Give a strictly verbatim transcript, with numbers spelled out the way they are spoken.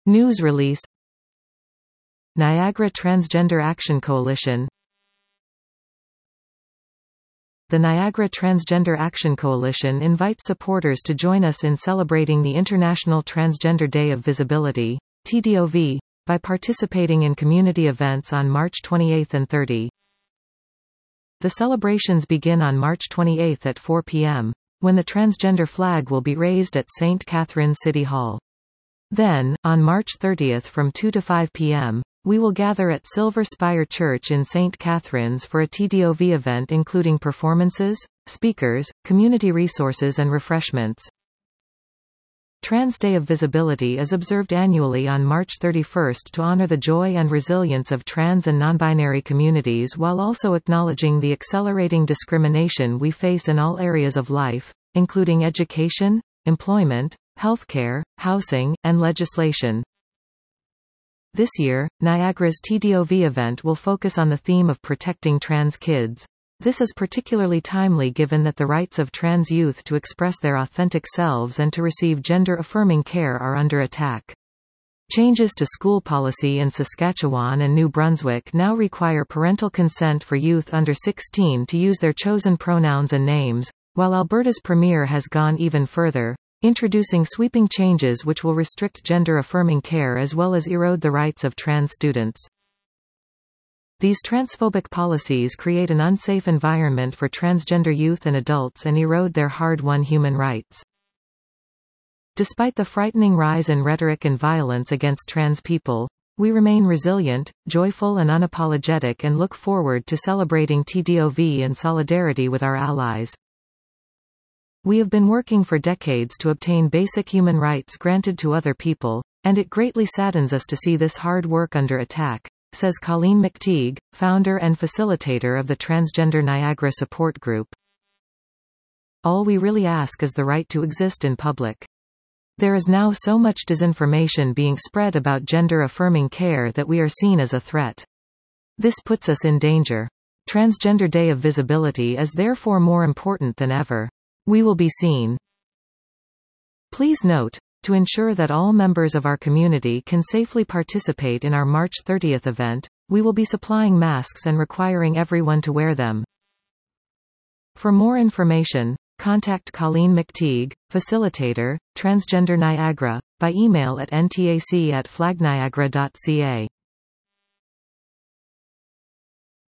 News release. Niagara Transgender Action Coalition. The Niagara Transgender Action Coalition invites supporters to join us in celebrating the International Transgender Day of Visibility, T D O V, by participating in community events on March twenty-eighth and thirtieth. The celebrations begin on March twenty-eighth at four p m, when the transgender flag will be raised at Saint Catharines City Hall. Then, on March thirtieth from two to five p m, we will gather at Silver Spire Church in Saint Catharines for a T D O V event including performances, speakers, community resources and refreshments. Trans Day of Visibility is observed annually on March thirty-first to honor the joy and resilience of trans and non-binary communities while also acknowledging the accelerating discrimination we face in all areas of life, including education, employment, healthcare, housing, and legislation. This year, Niagara's T D O V event will focus on the theme of protecting trans kids. This is particularly timely given that the rights of trans youth to express their authentic selves and to receive gender-affirming care are under attack. Changes to school policy in Saskatchewan and New Brunswick now require parental consent for youth under sixteen to use their chosen pronouns and names, while Alberta's premier has gone even further, introducing sweeping changes which will restrict gender-affirming care as well as erode the rights of trans students. These transphobic policies create an unsafe environment for transgender youth and adults and erode their hard-won human rights. Despite the frightening rise in rhetoric and violence against trans people, we remain resilient, joyful and unapologetic and look forward to celebrating T D O V in solidarity with our allies. We have been working for decades to obtain basic human rights granted to other people, and it greatly saddens us to see this hard work under attack, says Colleen McTeague, founder and facilitator of the Transgender Niagara Support Group. All we really ask is the right to exist in public. There is now so much disinformation being spread about gender-affirming care that we are seen as a threat. This puts us in danger. Transgender Day of Visibility is therefore more important than ever. We will be seen. Please note, to ensure that all members of our community can safely participate in our March thirtieth event, we will be supplying masks and requiring everyone to wear them. For more information, contact Colleen McTeague, Facilitator, Transgender Niagara, by email at n t a c at flag niagara dot c a.